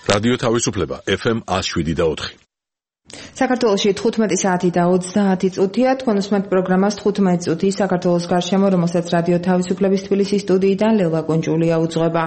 რადიო თავისუფლება FM 107.4. საქართველოში 15 საათი და 30 წუთია. თქვენ უსმენთ პროგრამას 15 წუთი საქართველოს გარშემო, რომელსაც რადიო თავისუფლების თბილისის სტუდიიდან ლელა კუნჭულია უძღვება.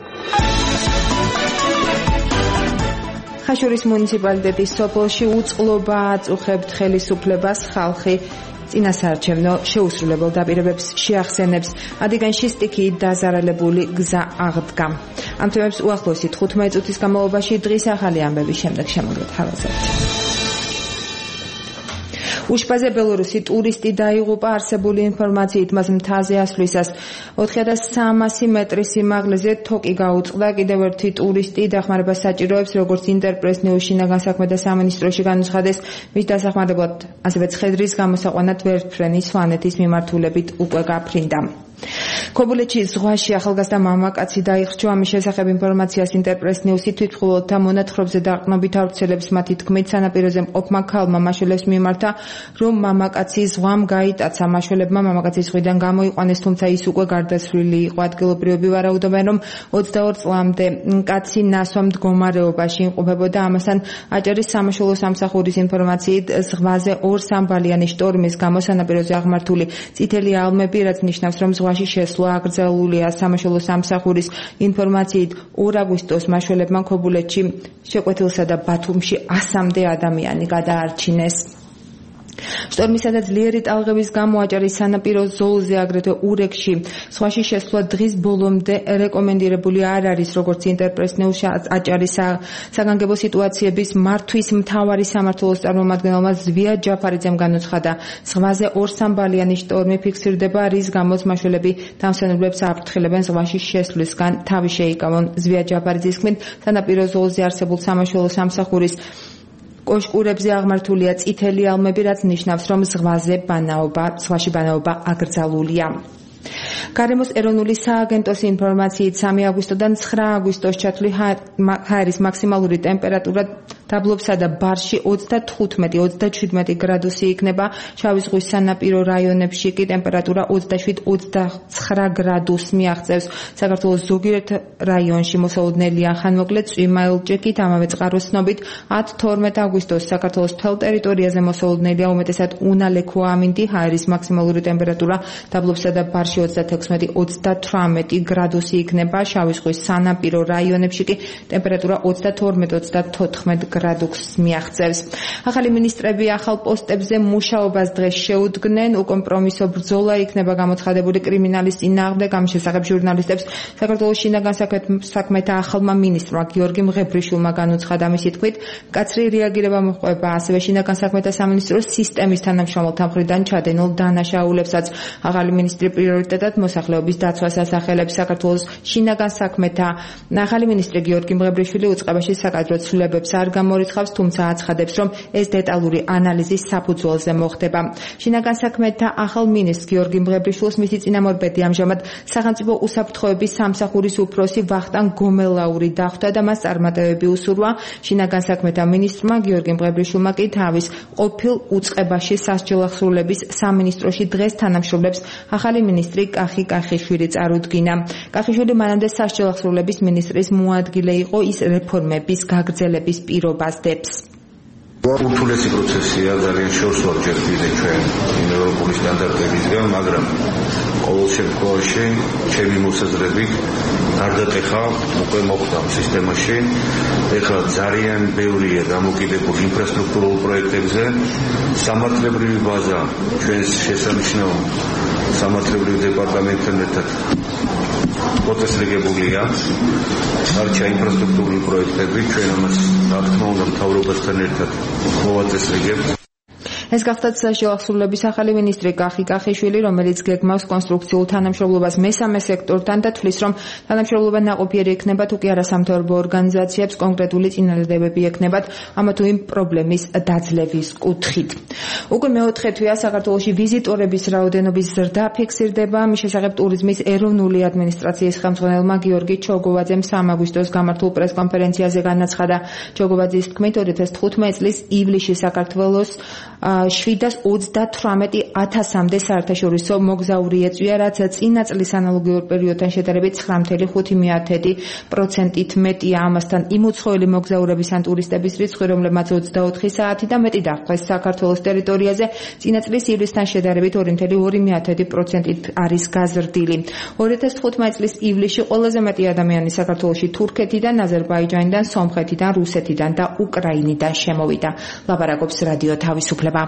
ხაშურის მუნიციპალიტეტის სოფელში უწყლობა აწუხებთ ხელისუფლებას, ხალხი წინასაარჩევნო შეუსრულებელ დაპირებებს შეახსენებს. ადიგანში სტიქიით დაზარალებული გზა აღდგა. ამ თემებს უახლოესი 15 წუთის განმავლობაში დღის ახალი ამბების შემდეგ შემოგვეთავაზებთ. უშბაზე ბელორუსი ტურისტი დაიღუპა. არსებული ინფორმაციით მას მთაზე ასვლისას 4300 მეტრის სიმაღლეზე თოკი გაუწყდა. კიდევ ერთი ტურისტი დახმარებას საჭიროებს, როგორც ინტერპრეს-ნიუს შინაგან საქმეთა სამინისტროში განუცხადეს. მის დასახმარებლად ასევე ცხედრის გამოსაყვანად ვერტმფრენი სვანეთის მიმართულებით უკვე გაფრინდა. ქობულეთში ზღვაში ახალგაზრდა მამაკაცი დაიხრჩო. ამის შესახებ ინფორმაციას ინტერპრეს-ნიუსი თვითმხილველთა მონათხრობზე დაყრდნობით ავრცელებს. მათი თქმით, სანაპიროზე მყოფმა ქალმა მაშველებს მიმართა, რომ მამაკაცი ზღვამ გაიტაცა. მაშველებმა მამაკაცის ზღვიდან გამოიყვანეს, თუმცა ის უკვე გარდაცვლილი იყო. ადგილობრივები ვარაუდობენ, რომ 22 წლამდე კაცი ნასვამ მდგომარეობაში იმყოფებოდა. ამასთან აჭარის სამაშველო სამსახურის ინფორმაციით, ზღვაზე 2 სამბალიანი შტორმის გამო სანაპიროზე აღმართული წითელი ალმები, რაც ნიშნავს, რომ ზღვაში შესვლა აკრძალულია. სამაშველო სამსახურის ინფორმაციით 2 აგვისტოს მაშველებმა ქობულეთში, შეკვეთილსა და ბათუმში 100-მდე ადამიანი გადაარჩინეს. შტორმისა და ძლიერი ტალღების გამო აჭარის სანაპირო ზოლზე, აგრეთვე ურეკში ზღვაში შესვლა დღის ბოლომდე რეკომენდირებული არ არის, როგორც ინტერპრეს-ნიუსში აჭარის საგანგებო სიტუაციების მართვის მთავარი სამმართველოს წარმომადგენელმა ზვია ჯაფარიძემ განუცხადა. ზღვაზე 2 სამბალიანი შტორმი ფიქსირდება, რის გამოც მაშველები დამსვენებლებს აფრთხილებენ ზღვაში შესვლისგან თავი შეიკავონ. ზვია ჯაფარიძის თქმით, სანაპირო ზოლზე არსებულ სამაშველო სამსახურის კოშკურებზე აღმართულია წითელი ალმები, რაც ნიშნავს, რომ ზღვაში ბანაობა აკრძალულია. გარემოს ეროვნული სააგენტოს ინფორმაციით 3 აგვისტოდან 9 აგვისტოს ჩათვლი ჰაერის მაქსიმალური ტემპერატურა დაბლობსა და ბარში 35-37 გრადუსი იქნება. შავი ზღვის სანაპირო რაიონებში კი ტემპერატურა 27-29 გრადუსს მიაღწევს. საქართველოს ზოგიერთ რაიონში მოსალოდნელია ხანმოკლე წვიმა ელჭექით. ამავე წყაროს ცნობით 10-12 აგვისტოს საქართველოს მთელ ტერიტორიაზე მოსალოდნელია უმეტესად უნალექო ამინდი. ჰაერის მაქსიმალური ტემპერატურა დაბლობსა და ბარში 36-38 გრადუსი იქნება. შავი ზღვის სანაპირო რაიონებში კი ტემპერატურა 32-34 გრადუსს მიაღწევს. ახალი მინისტრები ახალ პოსტებზე მუშაობას დღეს შეუდგნენ. უკომპრომისო ბრძოლა იქნება გამოცხადებული კრიმინალის წინააღმდეგ. ამ შესახებ ჟურნალისტებს საქართველოს შინაგან საქმეთა ახალმა მინისტრმა გიორგი მღებრიშვილმა განუცხადა. მისი თქმით, მკაცრი რეაგირება მოჰყვება ასევე შინაგან საქმეთა სამინისტროს სისტემის თანამშრომელთა მხრიდან ჩადენილ დანაშაულებსაც. ახალი მინისტრი პრიორიტეტად მოსახლეობის დაცვას ასახელებს. საქართველოს შინაგან საქმეთა ახალი მინისტრი გიორგი მღებრიშვილი უწყებაში საკადრო ცვლილებებს არ გამორიცხავს, თუმცა აცხადებს, რომ ეს დეტალური ანალიზის საფუძველზე მოხდება. შინაგან საქმეთა ახალ მინისტრს გიორგი მღებრიშვილს მისი წინამორბედი ამჟამად სახელმწიფო უსაფრთხოების სამსახურის უფროსი ვახტანგ გომელაური დახვდა და მას წარმატებები უსურვა. შინაგან საქმეთა მინისტრმა გიორგი მღებრიშვილმა კი თავის ყოფილ უწყებაში სასჯელ ახსრულების სამინისტროში დღეს თანამშრომლებს ახალი მინისტრი კახი კახიშვილი წარუდგინა. კახიშვილი მანამდე სასჯელ ახსრულების მინისტრის მოადგილე იყო. ის რეფორმების გაგრძელების პირობას დებს. ურთულესი პროცესია, ძალიან შორს ვარჯერდით ჩვენ ევროპული სტანდარტებისგან, მაგრამ ყოველ შემთხვევაში ჩემი მოსაზრებით გარდატეხა უკვე მოხდა სისტემაში. ეხლა ძალიან ბევრია დამოკიდებული ინფრასტრუქტურულ პროექტებზე. სამართლებრივი ბაზა ჩვენს შესანიშნავ სამართლებრივ დეპარტამენტთან ერთად პროცესირებულია. არჩა ინფრასტრუქტურული პროექტები, ჩვენ ამას რა თქმა უნდა მთავრობასთან ერთად მოვაწესრიგებთ. ეს გახდათ სასჯელ ახსრულების ახალი მინისტრი კახი კახიშვილი, რომელიც გეგმავს კონსტრუქციულ თანამშრომლობას მესამე სექტორთან და თვლის, რომ თანამშრომლობა ნაყოფიერი ექნება, თუ კი არა სამთავრობო ორგანიზაციებს კონკრეტული წინადადებები ექნებათ ამა თუ იმ პრობლემის დაძლევის კუთხით. უკვე მეოთხე თვეა საქართველოში ვიზიტორების რაოდენობის ზრდა ფიქსირდება. მის შესახებ ტურიზმის ეროვნული ადმინისტრაციის ხელმძღვანელმა გიორგი ჩოგოვაძემ 3 აგვისტოს გამართულ პრესკონფერენციაზე განაცხადა. ჩოგოვაძის თქმით, 2015 წლის ივლისში საქართველოს 728,000-მდე საერთაშორისო მოგზაური ეწვია, რაც წინა წლის ანალოგიურ პერიოდთან შედარებით 9.5%-ით მეტია. ამასთან იმ უცხოელი მოგზაურების ან ტურისტების რიცხვი, რომლებმაც 24 საათი და მეტი დაჰყვეს საქართველოს ტერიტორიაზე, წინა წლის ივლისთან შედარებით 2.2%-ით არის გაზრდილი. 2015 წლის ივლისში ყველაზე მეტი ადამიანი საქართველოში თურქეთიდან, აზერბაიჯანიდან, სომხეთიდან, რუსეთიდან და უკრაინიდან შემოვიდა. ლაპარაკობს რადიო თავისუფლება.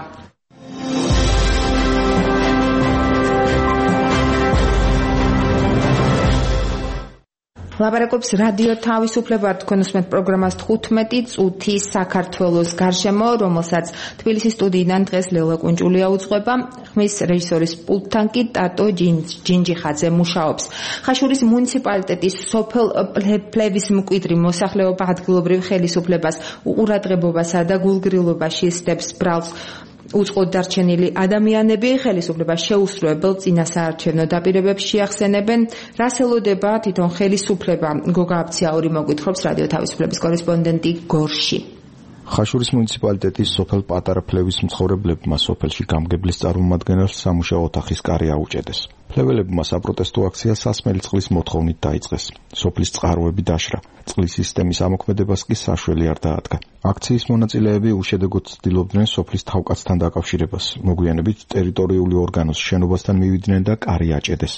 ლაპარაკობს რადიო თავისუფლება, თქვენ უსმენთ პროგრამას 15 წუთი საქართველოს გარშემო, რომელსაც თბილისის სტუდიიდან დღეს ლელა კუნჭულია უძღვება, ხმის რეჟისორის პულტთან კი ტატო ჯინჯიხაძე მუშაობს. ხაშურის მუნიციპალიტეტის სოფელ ფლევის მკვიდრი მოსახლეობა ადგილობრივ ხელისუფლებას უყურადღებობასა და გულგრილობაში სდებს ბრალს. უწყოდ დარჩენილი ადამიანები ხელისუფლებას შეუსრულებელ წინასაარჩევნო დაპირებებს შეახსენებენ. რას ელოდება თვითონ ხელისუფლება? გოგა აბციაური მოგვითხრობს რადიო თავისუფლების კორესპონდენტი გორში. ხაშურის მუნიციპალიტეტის სოფელ პატარა ფლევის მცხოვრებლებმა სოფელში გამგებლის წარმომადგენელს სამუშაო ოთახის კარი აუჭედეს. ფლეველებმა საპროტესტო აქცია სასმელი წყლის მოთხოვნით დაიწყეს. სოფლის წყაროები დაშრა. წყლის სისტემის ამოქმედებას კი საშველი არ დაადგა. აქციის მონაწილეები უშედეგოდ ცდილობდნენ სოფლის თავკაცთან დაკავშირებას. მოგვიანებით ტერიტორიული ორგანოს შენობასთან მივიდნენ და კარი აჭედეს.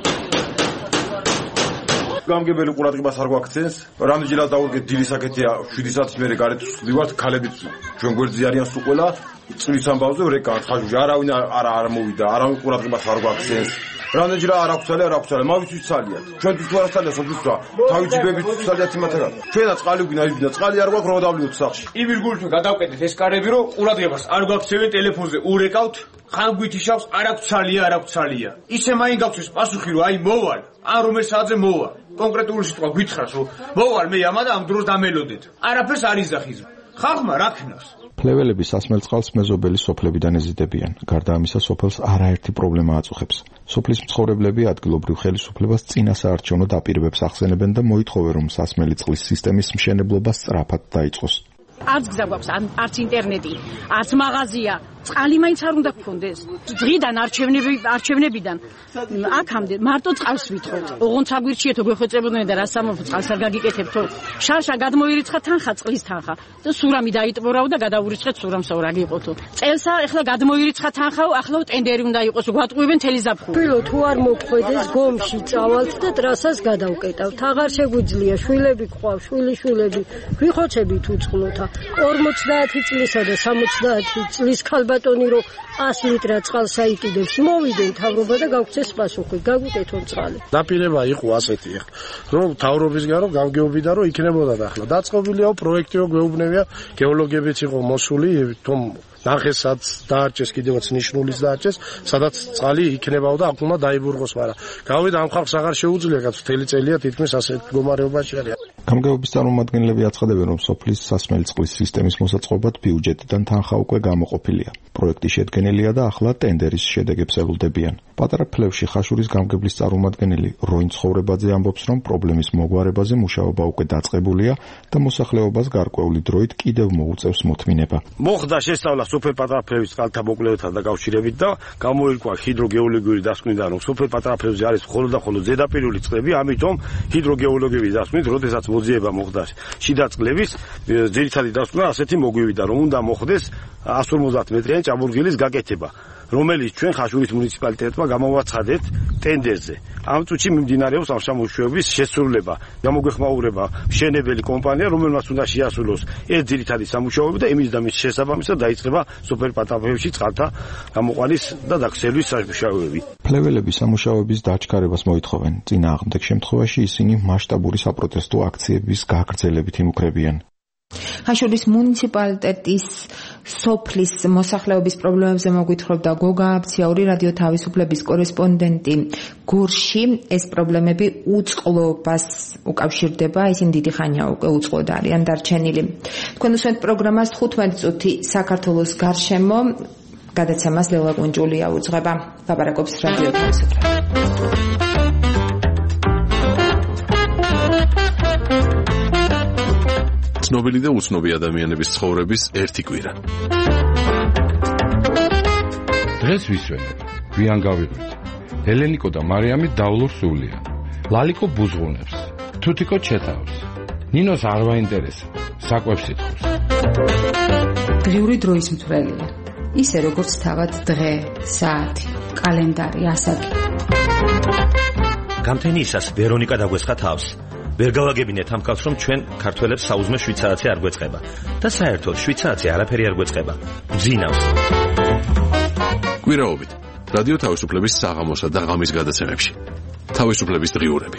გამგებელი ყურადღებას არ გვაქცევს. რამდენჯერაც დავუდგეთ დილის საკეთია 7 საათის მერე გარეთ ვსვდივართ, ქალებით ჩვენ გვერდზე არიან სულ ყველა წლის ამბავზე ვრეკავთ ხაშუში. არავინ არ მოვიდა, არავინ ყურადღებას არ გვაქცევს. რამდენჯერ არ აქვს ცალია, მავისთვის ცალიათ. ჩვენთვის თუ არა ცალია სოფლისთვა, თავის ჯიბებით ცალიათ იმათაგან. ჩვენაც წყალი გვინდა, წყალი არ გვაქვს რომ დავლიოთ სახში. იბირგულით გადავკეთეთ ეს კარები, რომ ყურადღებას არ გვაქცევენ ტელეფონზე ურეკავთ, ხან გვითიშავს, არ აქვს ცალია. ისე მაინ გავცეს პასუხი რომ აი მოვალ, ან რომელ საათზე მოვალ. კონკრეტული სიტყვა გითხრას რომ მოვალ მე ამა და ამ დროს დამელოდეთ. არაფერს არ იზახის. ხალხმა რა ქნას? ფლეველები სასმელ წყალს მეზობელი სოფლებიდან ეზიდებიან. გარდა ამისა, სოფელს არაერთი პრობლემა აწუხებს. სოფლის მცხოვრებლები ადგილობრივ ხელისუფლებას წინასაარჩევნო დაპირებებს ახსენებენ და მოითხოვენ, რომ სასმელი წყლის სისტემის მშენებლობა სწრაფად დაიწყოს. არც გზა გვაქვს, არც ინტერნეტი, არც მაღაზია. წყალი მაინც არ უნდა გქონდეს. დღიდან არჩევნებიდან აქამდე მარტო წყალს ვითხოვთ. ოღონდ აგვირჩიეთო გვეხვეწებოდნენ და რა სამოფო წყალს არ გაგიკეთებთო. შარშა გადმოირიცხა თანხა, წყლის თანხა. და სურამი დაიტბორაო და გადაურიცხეთ სურამსო რა გიყოთო. წელსა ეხლა გადმოირიცხა თანხაო, ახლა ტენდერი უნდა იყოს, გვატყუებენ თელი ზაფხული. ფილო თუ არ მოგხვედეს გომში წავალთ და ტრასას გადავკეტავთ. აღარ შეგვიძლია, შვილები გყავს, შვილიშვილები. ვიხოცებით უწყლოთა. 50 წლისა და 70 წლის ქალბატონი რო 100 ლიტრა წყალს აიკიდებს, მოვიდნენ მთავრობა და გავქცეს პასუხი, გაგვიკეთონ წყალი. დაპირება იყო ასეთი, რომ მთავრობისგან რომ გამგეობიდან რომ იქნებოდა და ახლა დაწყობილიაო პროექტი რო გვეუბნებია, გეოლოგებიც იყო მოსული, თუმ ნახესაც დაარჩეს, კიდევაც ნიშნულის დაარჩეს, სადაც წყალი იქნებაო და აქ უნდა დაიბურღოს, მაგრამ გავიდა ამ ხალხს აღარ შეუძლია, რაც მთელი წელია თითქმის ასეთ მდგომარეობაში არის. გამგეობის წარმომადგენლები აცხადებენ, რომ სოფლის სასმელი წყლის სისტემის მოსაწყობად ბიუჯეტიდან თანხა უკვე გამოყოფილია. პროექტი შედგენილია და ახლა ტენდერის შედეგებს ელოდებიან. პატარა ფლევში ხაშურის გამგებლის წარმომადგენელი როინ ცხოვრებაძე ამბობს, რომ პრობლემის მოგვარებაზე მუშაობა უკვე დაწყებულია და მოსახლეობას გარკვეული დროით კიდევ მოუწევს მოთმინება. მოხდა შესწავლა სოფელ პატარა ფლევის წყალთა მოკვლევებთან დაკავშირებით და გამოირკვა ჰიდროგეოლოგიური დასკვნიდან, რომ სოფელ პატარა ფლევზე არის მხოლოდ და მხოლოდ ზედაპირული წყლები, ამიტომ ჰიდროგეოლოგიური დასკვნით, როდესაც მოძიება მოხდა შიდა წყლების, ძირითადი დასკვნა ასეთი მოგვივიდა, რომ უნდა მოხდეს 150 მეტრიანი ჭაბურღილის გაკეთება, რომელიც ჩვენ ხაშურის მუნიციპალიტეტმა გამოვაცხადეთ ტენდერზე. ამ წუთში მიმდინარეობს ამ სამუშაოების შესრულება. გამოგვეხმაურება მშენებელი კომპანია, რომელმაც უნდა შეასრულოს ეს ძირითადი სამუშაოები და იმის და მის შესაბამისად დაიწყება სოფელ პატარა ფლევში წყალთა გამოყვანის და დაქსელვის სამუშაოები. ფლეველები სამუშაოების დაჩქარებას მოითხოვენ. წინააღმდეგ შემთხვევაში ისინი მასშტაბური საპროტესტო აქციების გაგრძელებით იმუქრებიან. ხაშურის მუნიციპალიტეტის სოფლის მოსახლეობის პრობლემებზე მოგვითხრობდა გოგა აბციაური, რადიო თავისუფლების კორესპონდენტი გორში. ეს პრობლემები უწყლობას უკავშირდება, ისინი დიდი ხანია უკვე უწყლოდ არიან დარჩენილი. თქვენ უსმენთ პროგრამას 15 წუთი საქართველოს გარშემო. გადაცემას ლელა კუნჭულია უძღვება. ლაპარაკობს რადიო თავისუფლება. ცნობილი და უცნობი ადამიანების ცხოვრების ერთი კვირა. დღეს ვისვენებ, გვიან გავიღვით. ელენიკო და მარიამი დავლურ სულია. ლალიკო ბუზღუნებს, თუთიკო ჩეთავს. ნინოს არ ვაინტერესა, საკვებს ითხოვს. დღიური დროის მცველია. ისე როგორც თავად დღე, საათი, კალენდარი, ასაკი. გამთენიისას ვერონიკა დაგვესხა თავს. ვერ გავაგებინეთ ამ კაცს, რომ ჩვენ ქართველებს საუზმე 7 საათი არ გვეწყება. და საერთოდ 7 საათი არაფერი არ გვეწყება. ბძინავს. კვირაობით რადიო თავისუფლების საღამოსა და ღამის გადაცემებში. თავისუფლების დღიურები.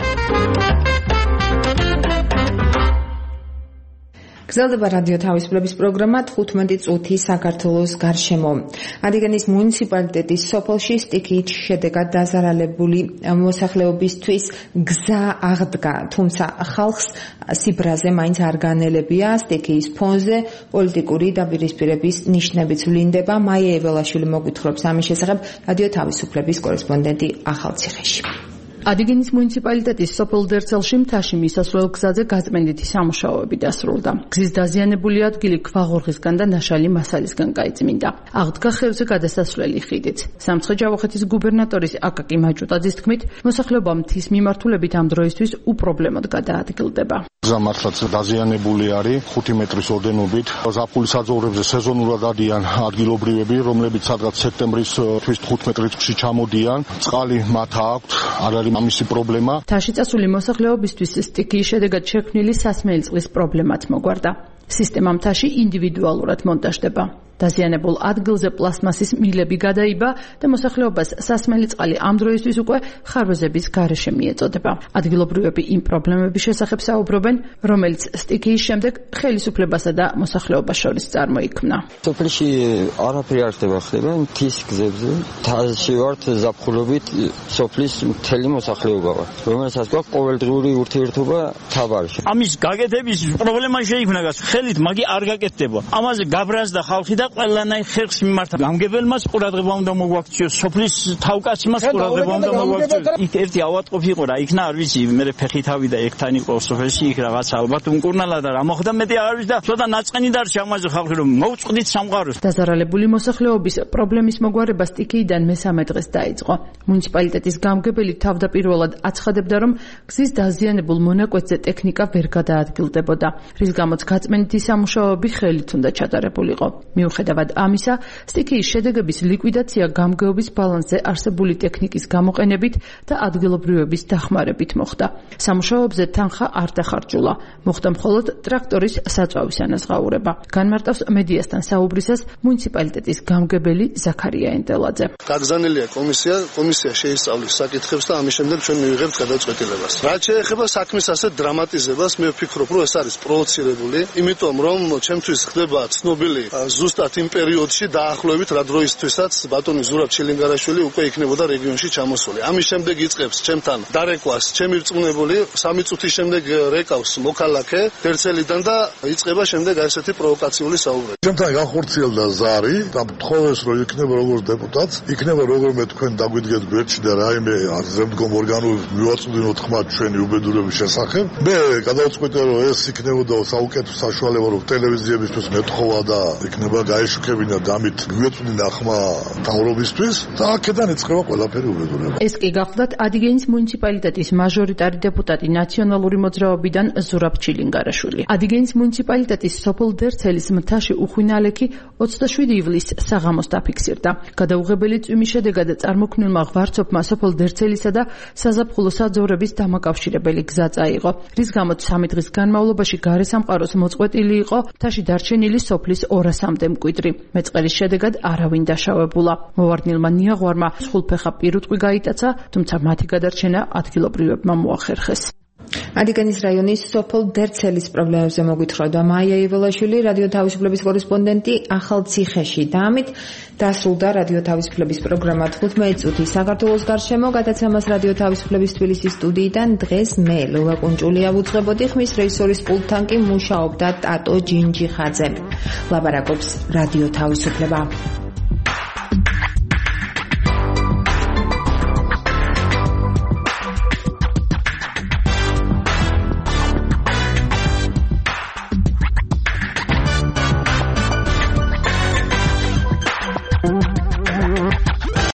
გრძელდება რადიო თავისუფლების პროგრამა 15 წუთი საქართველოს გარშემო. ადიგენის მუნიციპალიტეტის სოფელში სტიქიით შედეგად დაზარალებული მოსახლეობისთვის გზა აღდგა, თუმცა ხალხს სიბრაზე მაინც არ განელებია. სტიქიის ფონზე პოლიტიკური დაპირისპირების ნიშნებიც ვლინდება. მაია ეველაშვილი მოგვითხრობს ამის შესახებ რადიო თავისუფლების კორესპონდენტი ახალციხეში. ადიგენის მუნიციპალიტეტის სოფელ დერცელში მთაში მისასვლელ გზაზე გაწმენდითი სამუშაოები დასრულდა. გზის დაზიანებული ადგილი ქვაღორღისგან და ნაშალი მასალისგან გაიწმინდა. აღდგა ხევზე გადასასვლელი ხიდით. სამცხე-ჯავახეთის გუბერნატორის აკაკი მაჭუტაძის თქმით, მოსახლეობა მთის მიმართულებით ამ დროისთვის უპრობლემოდ გადაადგილდება. გზა მართლაც დაზიანებული არის 5 მეტრის ოდენობით. ზაფხულის საძოვრებზე სეზონურად ადიან ადგილობრივები, რომლებიც სადღაც სექტემბრის თვის 15 რიცხვში ჩამოდიან. წყალი მათ აქვთ, არ არის ამისი პრობლემა. მთაში წასული მოსახლეობისთვის სტიქიის შედეგად შექმნილი სასმელი წყლის პრობლემაც მოგვარდა. სისტემა მთაში ინდივიდუალურად მონტაჟდება. დაზიანებულ ადგილზე პლასტმასის მილები გადაიბა და მოსახლეობას სასმელი წყალი ამ დროისთვის უკვე ხარვეზების გარეშე მიეწოდება. ადგილობრივები იმ პრობლემების შესახებ საუბრობენ, რომელიც სტიქიის შემდეგ ხელისუფლებასა და მოსახლეობას შორის წარმოიქმნა. სოფელში არაფერი არ ხდება მთის გზებზე. თაში ვართ ზაფხულობით სოფლის მთელი მოსახლეობა ვარ, რომელსაც გვაქვს ყოველდღიური ურთიერთობა თაბარში. ამის გაკეთების პრობლემა შეიქმნა ხელით, მაგი არ გაკეთდება. ამაზე გაბრაზდა ხალხი და ყველანაირ ხერხს მიმართა. გამგებელმაც ყურადღება უნდა მოგვაქციოს, სოფლის თავკაცმაც ყურადღება უნდა მოგვაქციოს. იქ ერთი ავატყოფი იყო რა, იქნა არ ვიცი, მე ფეხით ავიდა ეგთან იყო სოფელში, იქ რაღაც ალბათ უმკურნალა და რა მოხდა მეტი არ ვიცი და ცოტა ნაწყენი დარჩა ამაზე ხალხი რომ მოუწყდით სამყაროს. დაზარალებული მოსახლეობის პრობლემის მოგვარება სტიქიიდან მესამე დღეს დაიწყო. მუნიციპალიტეტის გამგებელი თავდაპირველად აცხადებდა, რომ გზის დაზიანებულ მონაკვეთზე ტექნიკა ვერ გადაადგილდებოდა, რის გამოც გაწმენდითი სამუშაოები ხელით უნდა ჩატარებულიყო. მიუხედავად ამისა, სტიქიის შედეგების ლიკვიდაცია გამგეობის ბალანსზე არსებული ტექნიკის გამოყენებით და ადგილობრივების დახმარებით მოხდა. სამუშაოებზე თანხა არ დახარჯულა, მოხდა მხოლოდ ტრაქტორის საწვავის ანაზღაურება. განმარტავს მედიასთან საუბრისას მუნიციპალიტეტის გამგებელი ზაქარია ენდელაძე. გაგზავნილია კომისია შეისწავლის საკითხებს და ამის შემდეგ ჩვენ მივიღებთ გადაწყვეტილებას. რაც შეეხება საქმის ასეთ დრამატიზებას, მე ვფიქრობ, რომ ეს არის პროვოცირებული, იმიტომ რომ ჩემთვის ხდება ცნობილი ზუსტად იმ პერიოდში დაახლოებით რა დროისთვისაც ბატონი ზურაბ ჩილინგარაშვილი უკვე იქნებოდა რეგიონში ჩამოსული. ამის შემდეგ იწყებს ჩემთან დარეკვას ჩემი რწმუნებული, 3 წუთის შემდეგ რეკავს მოქალაქე დერცელიდან და იწყება შემდეგ ასეთი პროვოკაციული საუბრები. ჩემთან განხორციელდა ზარი და მთხოვეს რომ იქნება როგორც დეპუტატს, იქნება როგორმე თქვენ დაგვიდგეთ გვერდში და რაიმე ზემდგომ ორგანოებს მივაწვდინოთ ხმა ჩვენი უბედურების შესახებ. მე გადავწყვიტე რომ ეს იქნებოდა საუკეთესო საშუალება რომ ტელევიზიებისთვის მეთხოვა და იქნება გაეშუქებინა დამით გვეწვდინა ხმა თავრობისთვის და აქედან იწყება ყველაფერი უბედურება. ეს კი გახლდათ ადიგენის მუნიციპალიტეტის მაჟორიტარი დეპუტატი ნაციონალური მოძრაობიდან ზურაბ ჩილინგარაშვილი. ადიგენის მუნიციპალიტეტის სოფელ დერცელის მთაში უხვინალექი 27 ივლისს საღამოს დაფიქსირდა. გადაუღებელი წვიმის შედეგად წარმოქმნილმა ღვარცოფმა სოფელ დერცელისა და საზაფხულო საძოვრების დამაკავშირებელი გზა წაიღო, რის გამოც 3 დღის განმავლობაში გარესამყაროს მოწყვეტილი იყო მთაში დარჩენილი სოფლის 200-მდე მკვიდრი. მეწყერის შედეგად არავინ დაშავებულა. მოვარდნილმა ნიაღვარმა სხულფეხა პირუტყვი გაიტაცა, თუმცა მათი გადარჩენა ადგილობრივებმა მოახერხეს. ადიგენის რაიონის სოფელ დერცელის პრობლემებზე მოგვითხრობდა მაია ეველაშვილი, რადიო თავისუფლების კორესპონდენტი ახალციხეში. და ამით დასრულდა რადიო თავისუფლების პროგრამა 15 წუთი საქართველოს გარშემო. გადაცემას რადიო თავისუფლების თბილისის სტუდიიდან დღეს მე ლოლა კუნჭულია ვუძღვებოდი, ხმის რეჟისორის პულტთან კი მუშაობდა ტატო ჯინჯიხაძე. ლაბარაკობს რადიო თავისუფლება.